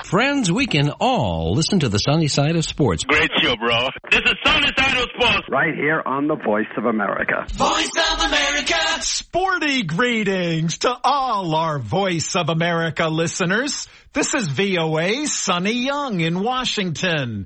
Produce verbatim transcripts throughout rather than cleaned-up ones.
Friends, we can all listen to the sunny side of sports. Great show, bro. This is Sunny Side of Sports. Right here on the Voice of America. Voice of America. Sporty greetings to all our Voice of America listeners. This is V O A's Sonny Young in Washington.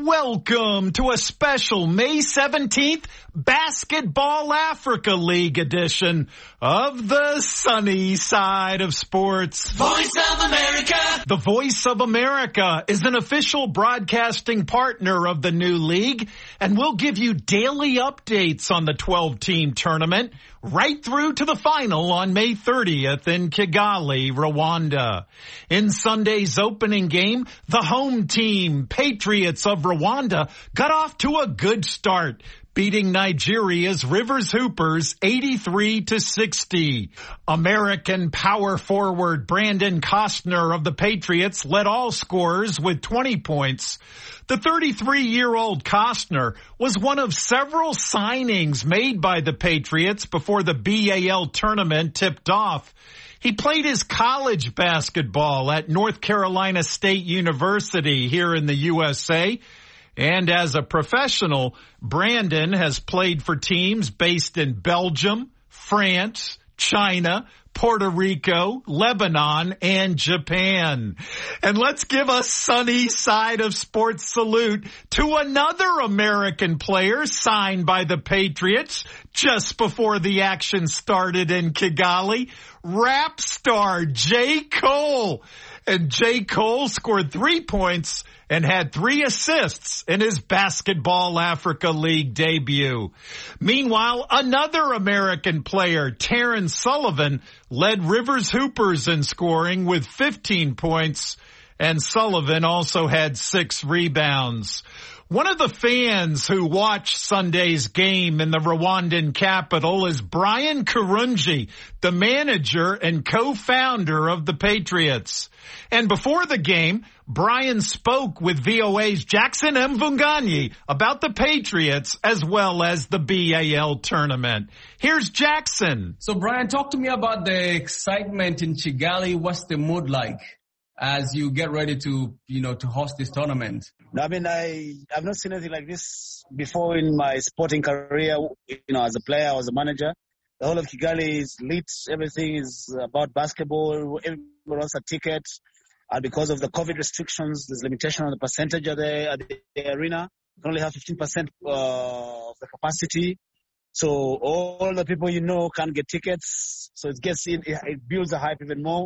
Welcome to a special May seventeenth Basketball Africa League edition of the Sunny Side of Sports. Voice of America. The Voice of America is an official broadcasting partner of the new league, and we'll give you daily updates on the twelve-team tournament right through to the final on May thirtieth in Kigali, Rwanda. In Sunday's opening game, the home team, Patriots of Rwanda, got off to a good start, beating Nigeria's Rivers Hoopers eighty-three to sixty. American power forward Brandon Costner of the Patriots led all scorers with twenty points. The thirty-three-year-old Costner was one of several signings made by the Patriots before the B A L tournament tipped off. He played his college basketball at North Carolina State University here in the U S A. And as a professional, Brandon has played for teams based in Belgium, France, China, Puerto Rico, Lebanon, and Japan. And let's give a sunny side of sports salute to another American player signed by the Patriots just before the action started in Kigali, rap star J. Cole. And J. Cole scored three points and had three assists in his Basketball Africa League debut. Meanwhile, another American player, Terrence Sullivan, led Rivers Hoopers in scoring with fifteen points, and Sullivan also had six rebounds. One of the fans who watched Sunday's game in the Rwandan capital is Brian Karunji, the manager and co-founder of the Patriots. And before the game, Brian spoke with V O A's Jackson Mvunganyi about the Patriots as well as the B A L tournament. Here's Jackson. So, Brian, talk to me about the excitement in Kigali. What's the mood like as you get ready to, you know, to host this tournament? I mean, I, I've not seen anything like this before in my sporting career, you know, as a player, as a manager. The whole of Kigali is lit. Everything is about basketball. Everyone wants a ticket. And because of the COVID restrictions, there's limitation on the percentage of the, at the arena. You can only have fifteen percent uh, of the capacity. So all the people you know can't get tickets. So it gets in, it builds the hype even more.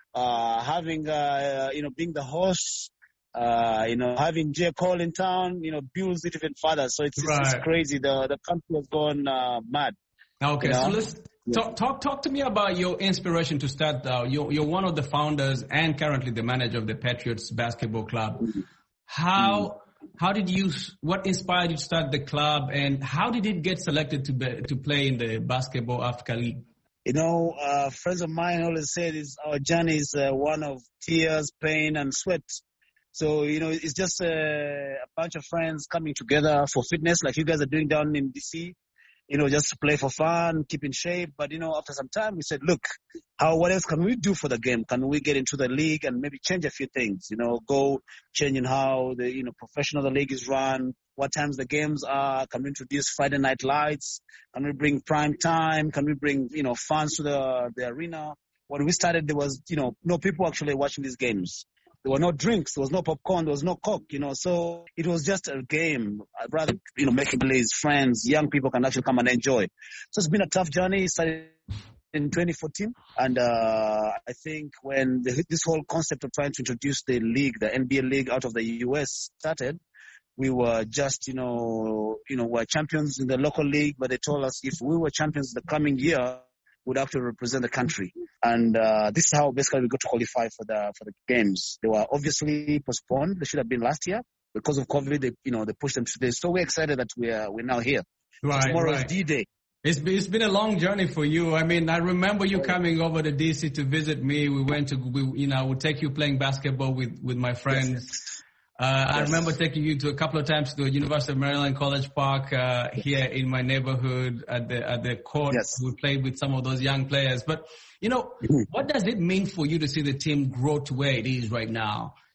Uh, having, uh, you know, being the host, uh, you know, having J. Cole in town, you know, builds it even further. So it's, right. it's, it's crazy. The, the country has gone, uh, mad. Okay. You know? So let's yeah. talk, talk, talk to me about your inspiration to start. Uh, you're, you're one of the founders and currently the manager of the Patriots Basketball Club. Mm-hmm. How, mm-hmm. how did you, what inspired you to start the club, and how did it get selected to be, to play in the Basketball Africa League? You know, uh, friends of mine always said is our journey is uh, one of tears, pain, and sweat. So, you know, it's just uh, a bunch of friends coming together for fitness like you guys are doing down in D C, you know, just to play for fun, keep in shape. But, you know, after some time, we said, look, how, what else can we do for the game? Can we get into the league and maybe change a few things, you know, go changing how the, you know, professional the league is run, what times the games are, can we introduce Friday night lights? Can we bring prime time? Can we bring, you know, fans to the, the arena? When we started, there was, you know, no people actually watching these games. There were no drinks. There was no popcorn. There was no Coke, you know. So it was just a game. I'd rather, you know, making plays, friends, young people can actually come and enjoy. So it's been a tough journey. It started in twenty fourteen. And uh I think when the, this whole concept of trying to introduce the league, the N B A league out of the U S started, we were just, you know, you know, we're champions in the local league, but they told us if we were champions the coming year, we'd have to represent the country. And uh this is how basically we got to qualify for the for the games. They were obviously postponed. They should have been last year. Because of COVID, they, you know, they pushed them today. So we're excited that we are, we're now here. Right, Tomorrow right. is D-Day. It's been, it's been a long journey for you. I mean, I remember you coming over to D C to visit me. We went to, we, you know, I would take you playing basketball with, with my friends. Yes. Uh, yes. I remember taking you to a couple of times to the University of Maryland College Park, uh, yes. here in my neighborhood at the, at the court. Yes. We played with some of those young players. But, you know, mm-hmm. what does it mean for you to see the team grow to where it is right now?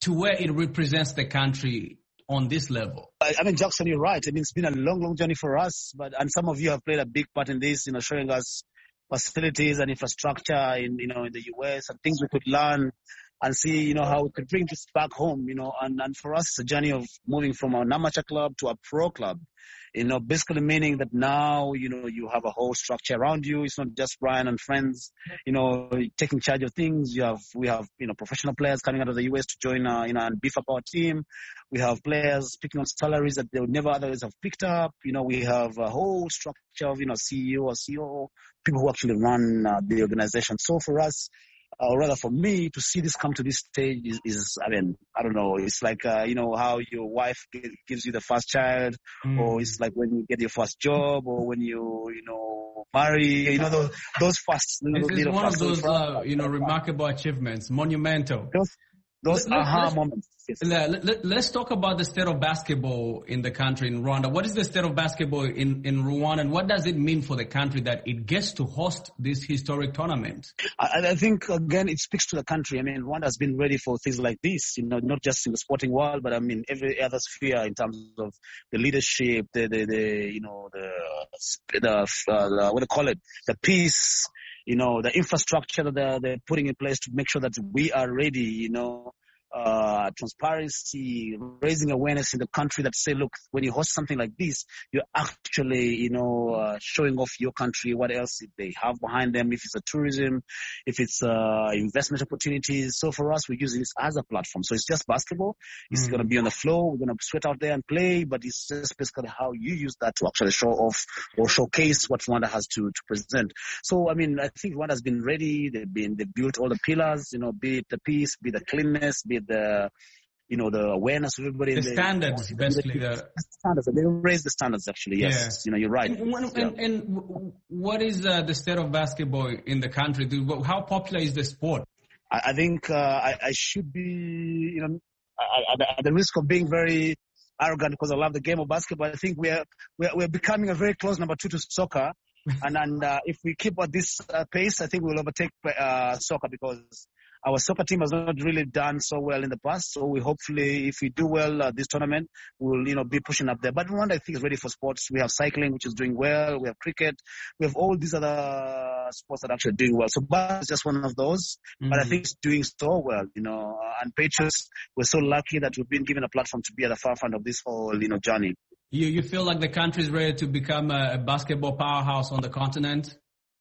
to where it represents the country on this level? I, I mean, Jackson, you're right. I mean, it's been a long, long journey for us, but and some of you have played a big part in this, you know, showing us facilities and infrastructure in, you know, in the U S and things we could learn and see, you know, how we could bring this back home, you know, and, and for us, it's a journey of moving from an amateur club to a pro club, you know, basically meaning that now, you know, you have a whole structure around you. It's not just Brian and friends, you know, taking charge of things. You have, we have, you know, professional players coming out of the U S to join, uh, you know, and beef up our team. We have players picking up salaries that they would never otherwise have picked up. You know, we have a whole structure of, you know, C E O or C O O, people who actually run uh, the organization. So for us, or rather for me, to see this come to this stage is, is I mean, I don't know. It's like, uh, you know, how your wife gives you the first child, mm. or it's like when you get your first job, or when you, you know, marry, you know, those, those first. This is one of those, uh, you know, remarkable achievements, monumental. Those, those let, aha let's, moments. Let, let, let's talk about the state of basketball in the country, in Rwanda. What is the state of basketball in, in Rwanda, and what does it mean for the country that it gets to host this historic tournament? I, I think, again, it speaks to the country. I mean, Rwanda has been ready for things like this, you know, not just in the sporting world, but I mean, every other sphere in terms of the leadership, the, the, the you know, the, the, uh, the, what do you call it, the peace, you know, the infrastructure that they're, they're putting in place to make sure that we are ready, you know. Uh, transparency, raising awareness in the country that say, look, when you host something like this, you're actually, you know, uh, showing off your country, what else they have behind them, if it's a tourism, if it's uh, investment opportunities. So for us, we're using this as a platform. So it's just basketball. It's mm-hmm. going to be on the floor. We're going to sweat out there and play, but it's just basically how you use that to actually show off or showcase what Rwanda has to, to present. So, I mean, I think Rwanda has been ready. They've been, they built all the pillars, you know, be it the peace, be the cleanness, be it the, you know, the awareness of everybody. The standards, the, basically. The standards. They raise the standards, actually, yes. Yeah. You know, you're right. And, and, yeah. and, and what is uh, the state of basketball in the country? How popular is the sport? I, I think uh, I, I should be, you know, at, at the risk of being very arrogant because I love the game of basketball, I think we're, we're, we're becoming a very close number two to soccer. and and uh, if we keep at this uh, pace, I think we'll overtake uh, soccer because our soccer team has not really done so well in the past. So we hopefully, if we do well uh, this tournament, we'll, you know, be pushing up there. But Rwanda, I think, is ready for sports. We have cycling, which is doing well. We have cricket. We have all these other sports that are actually doing well. So basketball is just one of those. Mm-hmm. But I think it's doing so well, you know. And Patriots, we're so lucky that we've been given a platform to be at the forefront of this whole, you know, journey. You you feel like the country is ready to become a basketball powerhouse on the continent?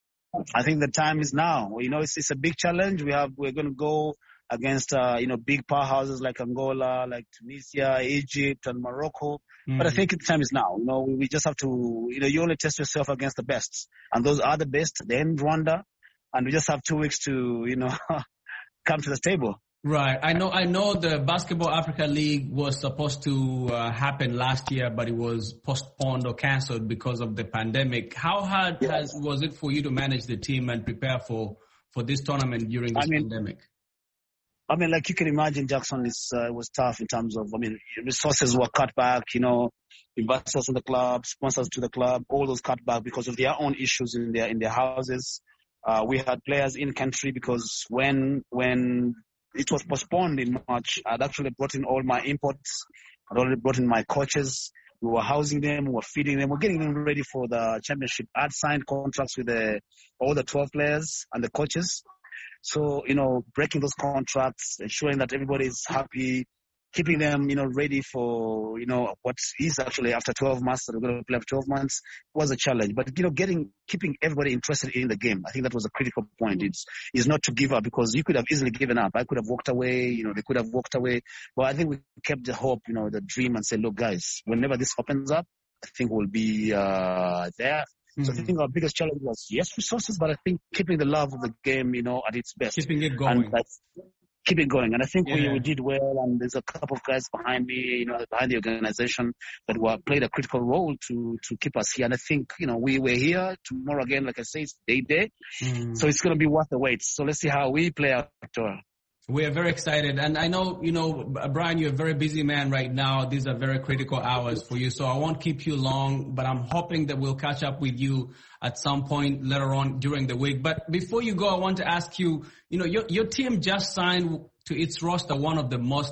I think the time is now. You know, it's it's a big challenge. We have we're going to go against uh, you know big powerhouses like Angola, like Tunisia, Egypt, and Morocco. Mm-hmm. But I think the time is now. You know, we, we just have to. You know, you only test yourself against the best, and those are the best. They're in Rwanda, and we just have two weeks to you know come to the table. Right. I know. I know the Basketball Africa League was supposed to uh, happen last year, but it was postponed or cancelled because of the pandemic. How hard yes. has, was it for you to manage the team and prepare for, for this tournament during this I mean, pandemic? I mean, like you can imagine, Jackson, it's, uh, it was tough in terms of, I mean, resources were cut back, you know, investors in the club, sponsors to the club, all those cut back because of their own issues in their in their houses. Uh, we had players in country because when when it was postponed in March, I'd actually brought in all my imports. I'd already brought in my coaches. We were housing them, we were feeding them, we we're getting them ready for the championship. I'd signed contracts with the, all the twelve players and the coaches. So, you know, breaking those contracts, ensuring that everybody is happy, keeping them, you know, ready for, you know, what is actually after twelve months, that we're going to play after twelve months, was a challenge. But, you know, getting, keeping everybody interested in the game, I think that was a critical point. It's, is not to give up because you could have easily given up. I could have walked away, you know, they could have walked away. But I think we kept the hope, you know, the dream and said, look, guys, whenever this opens up, I think we'll be uh, there. Mm-hmm. So I think our biggest challenge was, yes, resources, but I think keeping the love of the game, you know, at its best. Keeping it going. And that's, keep it going. And I think yeah. we, we did well, and there's a couple of guys behind me, you know, behind the organization that were played a critical role to, to keep us here. And I think, you know, we were here tomorrow again, like I say, it's day day. Mm. So it's going to be worth the wait. So let's see how we play out. We are very excited. And I know, you know, Brian, you're a very busy man right now. These are very critical hours for you. So I won't keep you long, but I'm hoping that we'll catch up with you at some point later on during the week. But before you go, I want to ask you, you know, your, your team just signed to its roster one of the most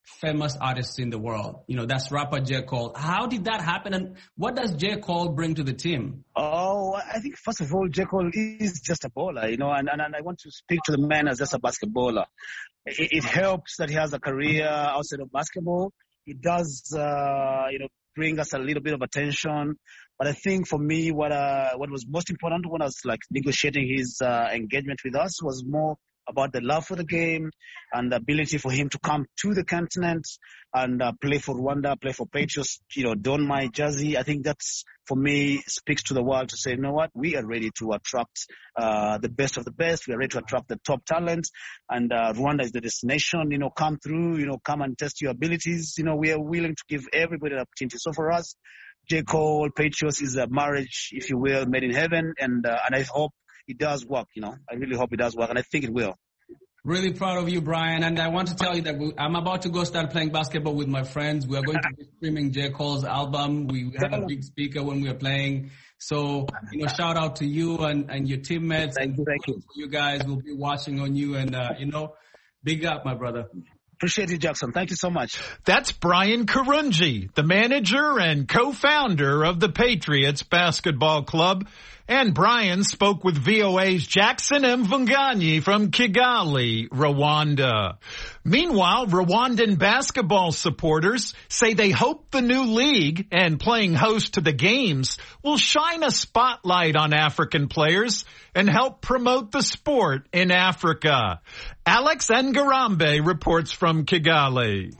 famous artists in the world. You know, that's rapper J. Cole. How did that happen, and what does J. Cole bring to the team? Oh, I think first of all, J. Cole is just a baller, you know, and, and, and I want to speak to the man as just a basketballer. It, it helps that he has a career outside of basketball. It does, uh, you know, bring us a little bit of attention. But I think for me, what uh, what was most important when I was like negotiating his uh, engagement with us was more about the love for the game and the ability for him to come to the continent and uh, play for Rwanda, play for Patriots, you know, don my jersey. I think that's, for me, speaks to the world to say, you know what, we are ready to attract uh, the best of the best. We are ready to attract the top talent. And uh, Rwanda is the destination, you know, come through, you know, come and test your abilities. You know, we are willing to give everybody an opportunity. So for us, J. Cole, Patriots is a marriage, if you will, made in heaven. And, uh, and I hope it does work, you know. I really hope it does work, and I think it will. Really proud of you, Brian. And I want to tell you that we, I'm about to go start playing basketball with my friends. We are going to be streaming J. Cole's album. We have a big speaker when we are playing. So, you know, shout out to you and, and your teammates. Thank you, thank you. You guys will be watching on you, and, uh, you know, big up, my brother. Appreciate you, Jackson. Thank you so much. That's Brian Karunji, the manager and co-founder of the Patriots Basketball Club. And Brian spoke with V O A's Jackson Mvunganyi from Kigali, Rwanda. Meanwhile, Rwandan basketball supporters say they hope the new league and playing host to the games will shine a spotlight on African players and help promote the sport in Africa. Alex Ngarambe reports from Kigali.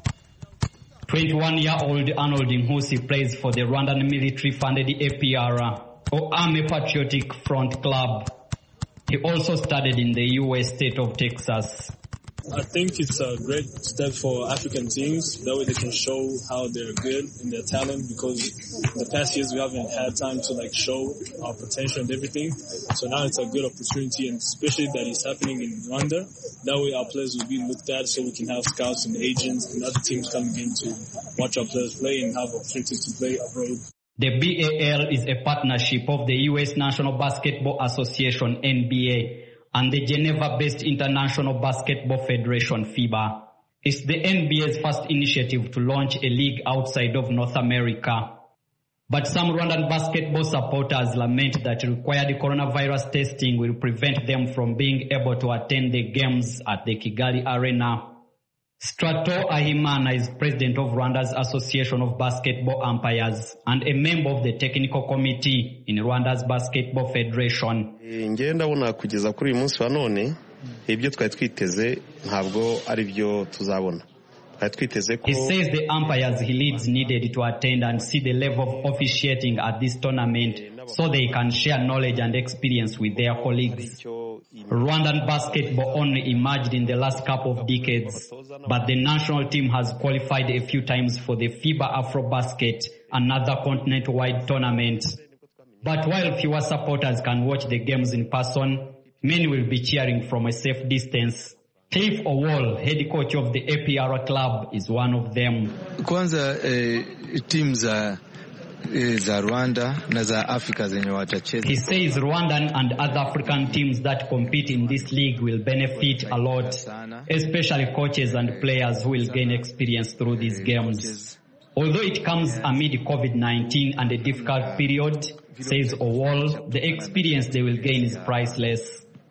twenty-one-year-old Arnold Mhusi plays for the Rwandan military-funded A P R, or Army Patriotic Front Club. He also studied in the U S state of Texas. I think it's a great step for African teams. That way they can show how they're good and their talent, because in the past years we haven't had time to like show our potential and everything. So now it's a good opportunity, and especially that it's happening in Rwanda. That way our players will be looked at, so we can have scouts and agents and other teams coming in to watch our players play and have opportunities to play abroad. The B A L is a partnership of the U S National Basketball Association, N B A, and the Geneva-based International Basketball Federation, FIBA. It's the N B A's first initiative to launch a league outside of North America. But some Rwandan basketball supporters lament that required coronavirus testing will prevent them from being able to attend the games at the Kigali Arena. Strato Ahimana is president of Rwanda's Association of Basketball Umpires and a member of the technical committee in Rwanda's Basketball Federation. Ngiye ndabona kugeza kuri uyu munsi wa none ibyo twari twiteze ntabwo ari byo tuzabona. He says the umpires he leads needed to attend and see the level of officiating at this tournament so they can share knowledge and experience with their colleagues. Rwandan basketball only emerged in the last couple of decades, but the national team has qualified a few times for the FIBA AfroBasket, another continent-wide tournament. But while fewer supporters can watch the games in person, many will be cheering from a safe distance. Cliff Owol, head coach of the A P R club, is one of them. Kwanza eh, team za za Rwanda na za Africa zenye watacheza. He says Rwandan and other African teams that compete in this league will benefit a lot, especially coaches and players who will gain experience through these games. Although it comes amid COVID nineteen and a difficult period, says Owol, the experience they will gain is priceless.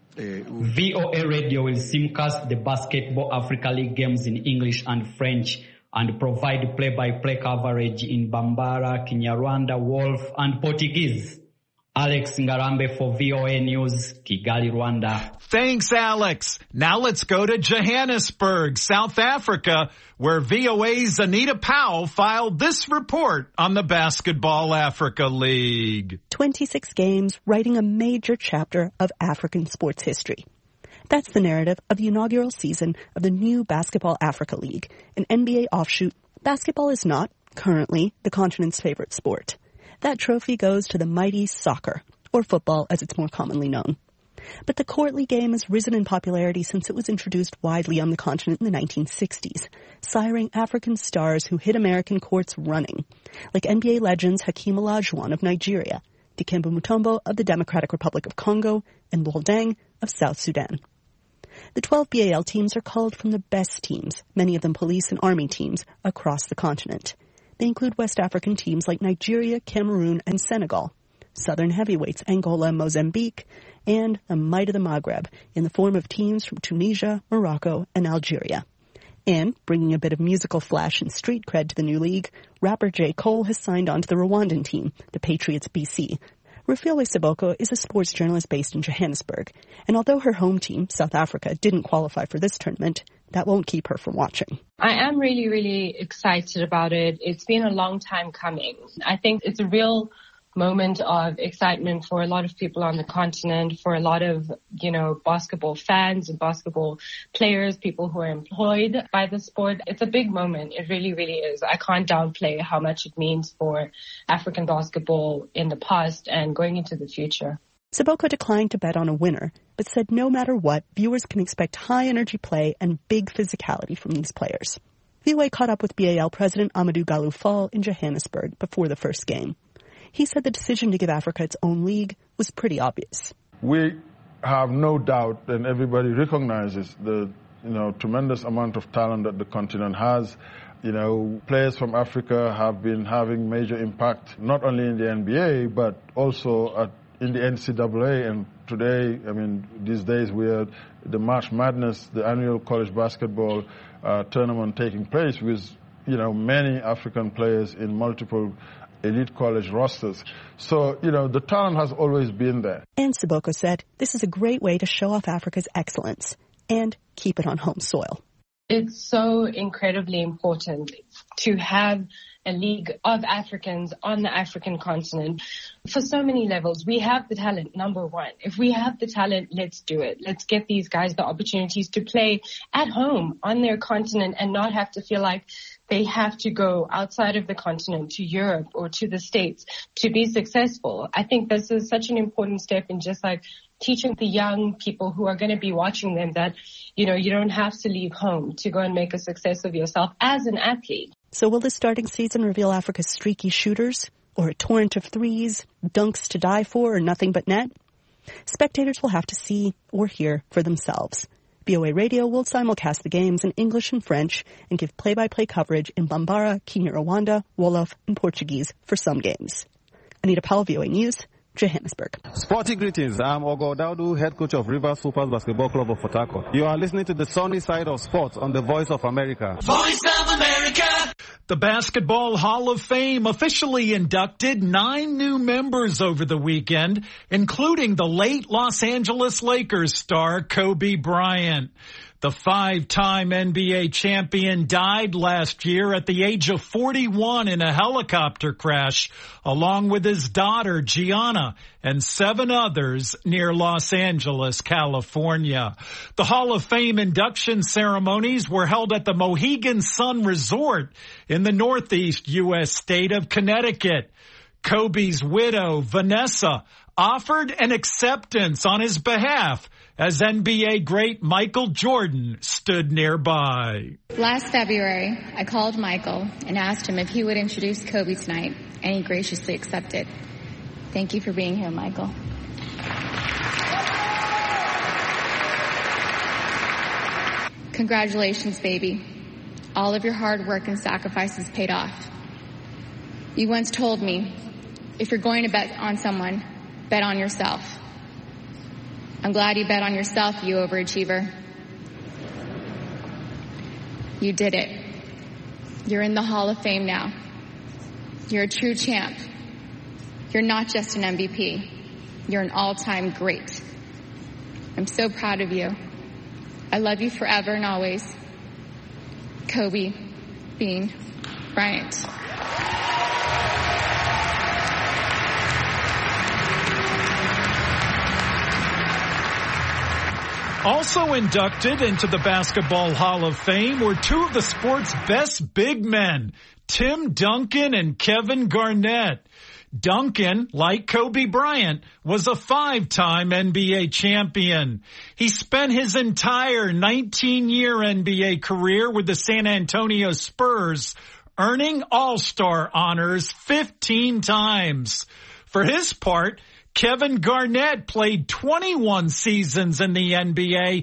V O A Radio will simcast the Basketball Africa League games in English and French and provide play-by-play coverage in Bambara, Kinyarwanda, Wolf, and Portuguese. Alex Ngarambe for V O A News, Kigali, Rwanda. Thanks, Alex. Now let's go to Johannesburg, South Africa, where V O A's Anita Powell filed this report on the Basketball Africa League. twenty-six games writing a major chapter of African sports history. That's the narrative of the inaugural season of the new Basketball Africa League, an N B A offshoot. Basketball is not, currently, the continent's favorite sport. That trophy goes to the mighty soccer, or football as it's more commonly known. But the courtly game has risen in popularity since it was introduced widely on the continent in the nineteen sixties, siring African stars who hit American courts running, like N B A legends Hakeem Olajuwon of Nigeria, Dikembe Mutombo of the Democratic Republic of Congo, and Lol Deng of South Sudan. The twelve B A L teams are culled from the best teams, many of them police and army teams, across the continent. They include West African teams like Nigeria, Cameroon, and Senegal, Southern heavyweights Angola and Mozambique, and a mite of the Maghreb in the form of teams from Tunisia, Morocco, and Algeria. And, bringing a bit of musical flash and street cred to the new league, rapper J. Cole has signed on to the Rwandan team, the Patriots B C. Rafeole Seboko is a sports journalist based in Johannesburg, and although her home team, South Africa, didn't qualify for this tournament, that won't keep her from watching. I am really, really excited about it. It's been a long time coming. I think it's a real moment of excitement for a lot of people on the continent, for a lot of, you know, basketball fans and basketball players, people who are employed by the sport. It's a big moment. It really, really is. I can't downplay how much it means for African basketball in the past and going into the future. Seboko declined to bet on a winner, but said no matter what, viewers can expect high-energy play and big physicality from these players. V O A caught up with B A L President Amadou Galou Fall in Johannesburg before the first game. He said the decision to give Africa its own league was pretty obvious. We have no doubt, and everybody recognizes the you know tremendous amount of talent that the continent has. You know, players from Africa have been having major impact, not only in the N B A, but also at, in the N C double A. And today, I mean, these days we are the March Madness, the annual college basketball uh, tournament taking place with, you know, many African players in multiple elite college rosters. So, you know, the talent has always been there. And Seboko said this is a great way to show off Africa's excellence and keep it on home soil. It's so incredibly important to have a league of Africans on the African continent for so many levels. We have the talent, number one. If we have the talent, let's do it. Let's get these guys the opportunities to play at home on their continent and not have to feel like they have to go outside of the continent to Europe or to the States to be successful. I think this is such an important step in just like teaching the young people who are going to be watching them that, you know, you don't have to leave home to go and make a success of yourself as an athlete. So will the starting season reveal Africa's streaky shooters, or a torrent of threes, dunks to die for, or nothing but net? Spectators will have to see or hear for themselves. B O A Radio will simulcast the games in English and French and give play-by-play coverage in Bambara, Kinyarwanda, Wolof, and Portuguese for some games. Anita Powell, V O A News, Johannesburg. Sporting greetings. I'm Ogo Daudu, head coach of Rivers Supers Basketball Club of Port Harcourt. You are listening to the sunny side of sports on the Voice of America. Voice of America. The Basketball Hall of Fame officially inducted nine new members over the weekend, including the late Los Angeles Lakers star Kobe Bryant. The five-time N B A champion died last year at the age of forty-one in a helicopter crash, along with his daughter Gianna and seven others near Los Angeles, California. The Hall of Fame induction ceremonies were held at the Mohegan Sun Resort in the northeast U S state of Connecticut. Kobe's widow, Vanessa, offered an acceptance on his behalf as N B A great Michael Jordan stood nearby. Last February, I called Michael and asked him if he would introduce Kobe tonight, and he graciously accepted. Thank you for being here, Michael. Congratulations, baby. All of your hard work and sacrifices paid off. You once told me, if you're going to bet on someone, bet on yourself. I'm glad you bet on yourself, you overachiever. You did it. You're in the Hall of Fame now. You're a true champ. You're not just an M V P. You're an all-time great. I'm so proud of you. I love you forever and always. Kobe Bean Bryant. Also inducted into the Basketball Hall of Fame were two of the sport's best big men, Tim Duncan and Kevin Garnett. Duncan, like Kobe Bryant, was a five-time N B A champion. He spent his entire nineteen-year N B A career with the San Antonio Spurs, earning All-Star honors fifteen times. For his part, Kevin Garnett played twenty-one seasons in the N B A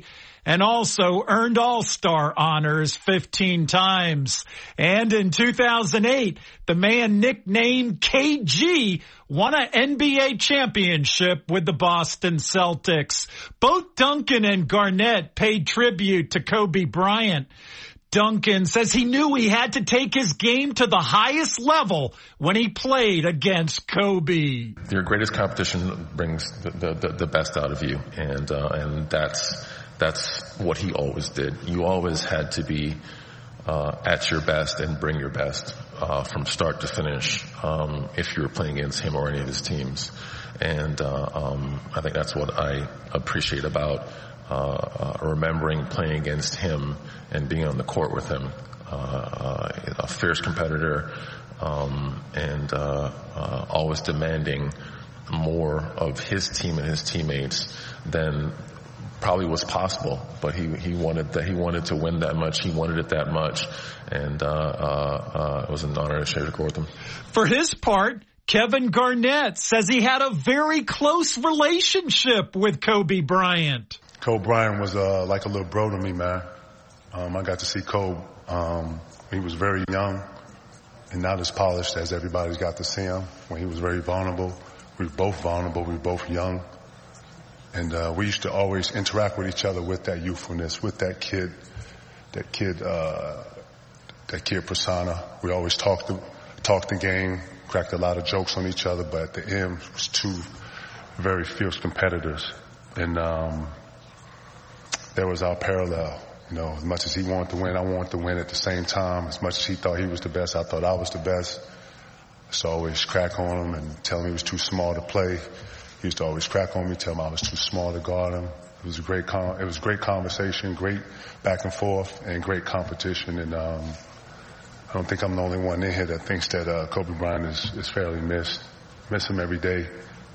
and also earned All-Star honors fifteen times. And in two thousand eight, the man nicknamed K G won an N B A championship with the Boston Celtics. Both Duncan and Garnett paid tribute to Kobe Bryant. Duncan says he knew he had to take his game to the highest level when he played against Kobe. Your greatest competition brings the, the, the best out of you, and uh, and that's that's what he always did. You always had to be uh, at your best and bring your best uh, from start to finish um, if you were playing against him or any of his teams. And uh, um, I think that's what I appreciate about uh, uh, remembering playing against him and being on the court with him. Uh, uh, a fierce competitor, um, and uh, uh, always demanding more of his team and his teammates than probably was possible. But he he wanted that he wanted to win that much. He wanted it that much, and uh, uh, uh, it was an honor to share the court with him. For his part, Kevin Garnett says he had a very close relationship with Kobe Bryant. Kobe Bryant was uh, like a little bro to me, man. Um, I got to see Kobe. Um, he was very young and not as polished as everybody's got to see him. When he was very vulnerable, we were both vulnerable. We were both young. And uh, we used to always interact with each other with that youthfulness, with that kid, that kid, uh, that kid persona. We always talked the, talked the game, cracked a lot of jokes on each other, but at the end, it was two very fierce competitors. And um, there was our parallel. You know, as much as he wanted to win, I wanted to win at the same time. As much as he thought he was the best, I thought I was the best. I used to always crack on him and tell him he was too small to play. He used to always crack on me, tell him I was too small to guard him. It was a great, con- it was great conversation, great back and forth, and great competition. And um, I don't think I'm the only one in here that thinks that uh, Kobe Bryant is, is fairly missed. Miss him every day,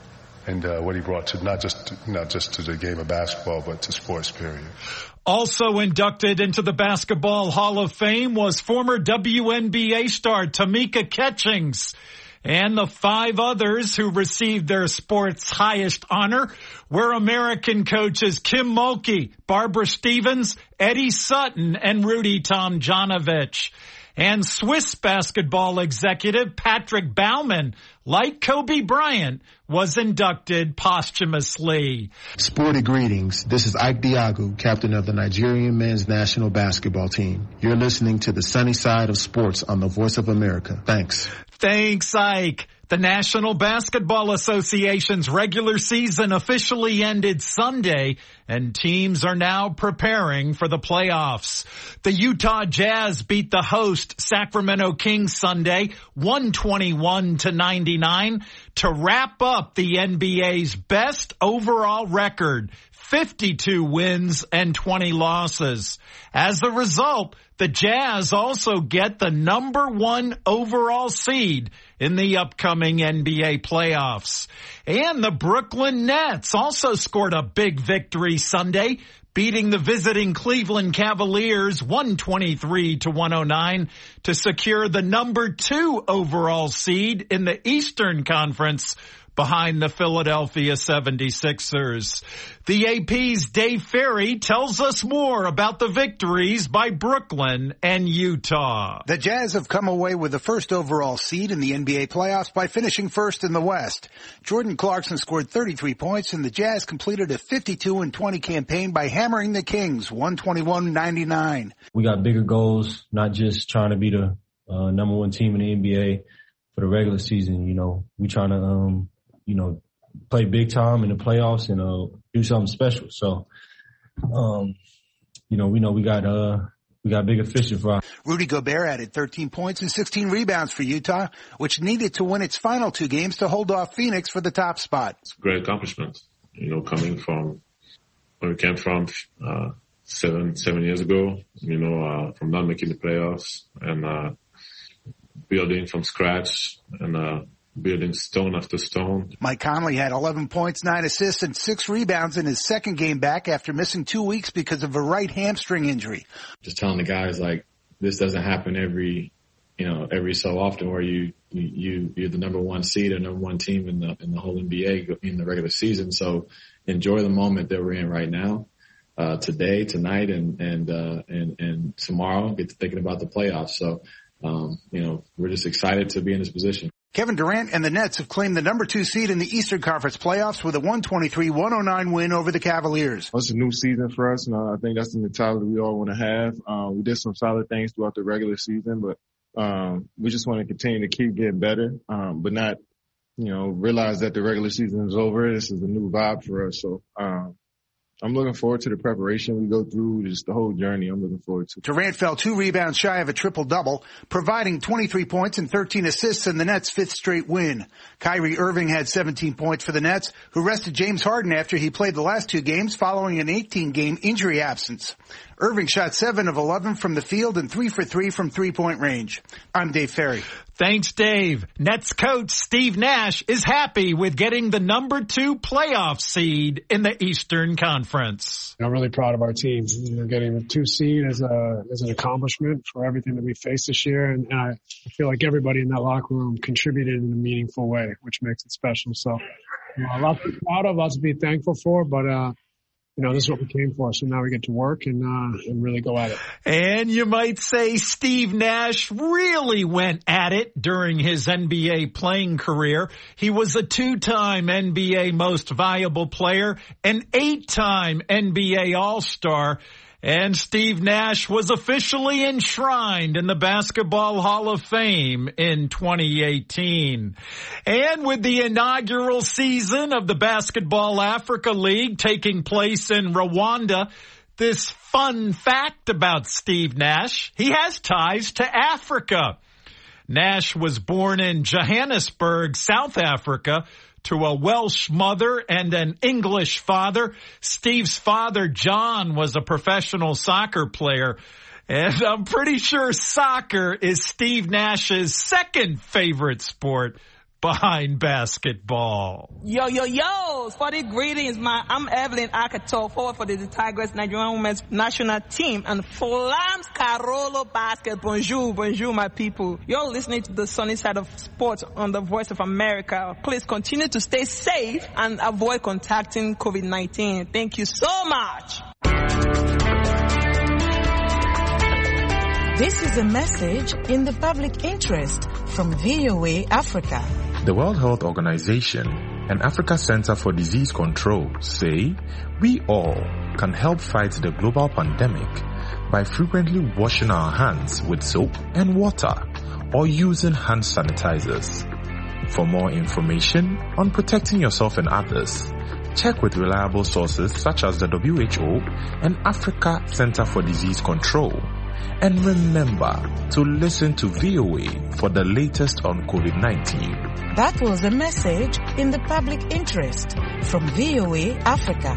and uh, what he brought to not just not just to the game of basketball, but to sports, period. Also inducted into the Basketball Hall of Fame was former W N B A star Tamika Catchings. And the five others who received their sport's highest honor were American coaches Kim Mulkey, Barbara Stevens, Eddie Sutton, and Rudy Tomjanovich. And Swiss basketball executive Patrick Baumann, like Kobe Bryant, was inducted posthumously. Sporty greetings. This is Ike Diagu, captain of the Nigerian men's national basketball team. You're listening to the sunny side of sports on the Voice of America. Thanks. Thanks, Ike. The National Basketball Association's regular season officially ended Sunday, and teams are now preparing for the playoffs. The Utah Jazz beat the host Sacramento Kings Sunday, one twenty-one to ninety-nine, to wrap up the N B A's best overall record, fifty-two wins and twenty losses. As a result, the Jazz also get the number one overall seed in the upcoming N B A playoffs. And the Brooklyn Nets also scored a big victory Sunday, beating the visiting Cleveland Cavaliers one twenty-three to one oh nine to secure the number two overall seed in the Eastern Conference behind the Philadelphia seventy-sixers. The A P's Dave Ferry tells us more about the victories by Brooklyn and Utah. The Jazz have come away with the first overall seed in the N B A playoffs by finishing first in the West. Jordan Clarkson scored thirty-three points, and the Jazz completed a fifty-two and twenty campaign by hammering the Kings one twenty-one to ninety-nine. We got bigger goals, not just trying to be the uh, number one team in the N B A for the regular season. You know, we trying to um, you know, play big time in the playoffs and uh, do something special. So, um, you know, we know we got uh, we got bigger fish to fry. Rudy Gobert added thirteen points and sixteen rebounds for Utah, which needed to win its final two games to hold off Phoenix for the top spot. It's a great accomplishment, you know, coming from where we came from uh, seven seven years ago. You know, uh, from not making the playoffs and uh, building from scratch and. Uh, building stone after stone. Mike Conley had eleven points, nine assists, and six rebounds in his second game back after missing two weeks because of a right hamstring injury. Just telling the guys, like, this doesn't happen every, you know, every so often where you, you, you're the number one seed or number one team in the, in the whole N B A in the regular season. So enjoy the moment that we're in right now. uh, today, tonight, and and uh, and and tomorrow. Get to thinking about the playoffs. So, um, you know, we're just excited to be in this position. Kevin Durant and the Nets have claimed the number two seed in the Eastern Conference playoffs with a one twenty-three one oh nine win over the Cavaliers. Well, it's a new season for us, and uh, I think that's the mentality we all want to have. Um, we did some solid things throughout the regular season, but um, we just want to continue to keep getting better, um, but not, you know, realize that the regular season is over. This is a new vibe for us, so um, I'm looking forward to the preparation we go through, just the whole journey I'm looking forward to. Durant fell two rebounds shy of a triple-double, providing twenty-three points and thirteen assists in the Nets' fifth straight win. Kyrie Irving had seventeen points for the Nets, who rested James Harden after he played the last two games following an eighteen-game injury absence. Irving shot seven of eleven from the field and three for three from three-point range. I'm Dave Ferry. Thanks, Dave. Nets coach Steve Nash is happy with getting the number two playoff seed in the Eastern Conference. I'm really proud of our team. You know, getting the two seed is a is an accomplishment for everything that we faced this year, and, and I feel like everybody in that locker room contributed in a meaningful way, which makes it special. So, you know, a lot to be proud of, lots to be thankful for, but uh, you know, this is what we came for. So now we get to work and uh, and really go at it. And you might say Steve Nash really went at it during his N B A playing career. He was a two-time N B A Most Valuable Player, an eight-time N B A All-Star. And Steve Nash was officially enshrined in the Basketball Hall of Fame in twenty eighteen. And with the inaugural season of the Basketball Africa League taking place in Rwanda, this fun fact about Steve Nash, he has ties to Africa. Nash was born in Johannesburg, South Africa, to a Welsh mother and an English father. Steve's father, John, was a professional soccer player. And I'm pretty sure soccer is Steve Nash's second favorite sport behind basketball. Yo, yo, yo, for the greetings, man. I'm Evelyn Akato, forward for the Tigers Nigerian women's national team, and Flams Carolo Basket. Bonjour, bonjour, my people. You're listening to the sunny side of sports on the Voice of America. Please continue to stay safe and avoid contacting COVID nineteen. Thank you so much. This is a message in the public interest from V O A Africa. The World Health Organization and Africa Center for Disease Control say we all can help fight the global pandemic by frequently washing our hands with soap and water or using hand sanitizers. For more information on protecting yourself and others, check with reliable sources such as the W H O and Africa Center for Disease Control. And remember to listen to V O A for the latest on COVID nineteen. That was a message in the public interest from V O A Africa.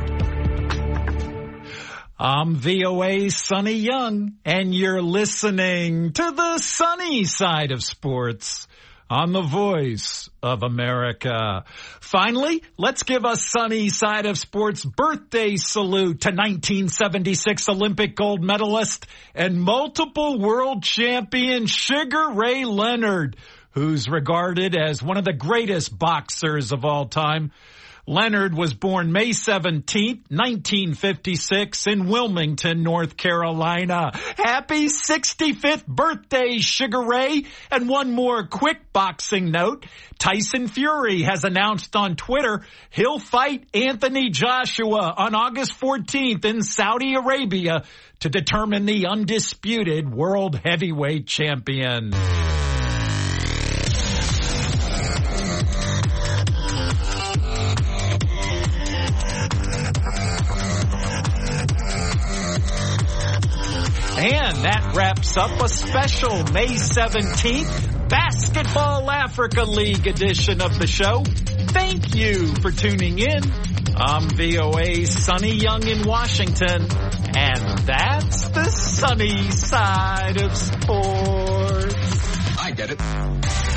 I'm V O A's Sonny Young, and you're listening to the sunny side of sports on the Voice of America. Finally, let's give a sunny side of sports birthday salute to nineteen seventy-six Olympic gold medalist and multiple world champion Sugar Ray Leonard, who's regarded as one of the greatest boxers of all time. Leonard was born May seventeenth, nineteen fifty-six in Wilmington, North Carolina. Happy sixty-fifth birthday, Sugar Ray. And one more quick boxing note. Tyson Fury has announced on Twitter he'll fight Anthony Joshua on August fourteenth in Saudi Arabia to determine the undisputed world heavyweight champion. And that wraps up a special May seventeenth Basketball Africa League edition of the show. Thank you for tuning in. I'm V O A's Sonny Young in Washington, and that's the sunny side of sports. I get it.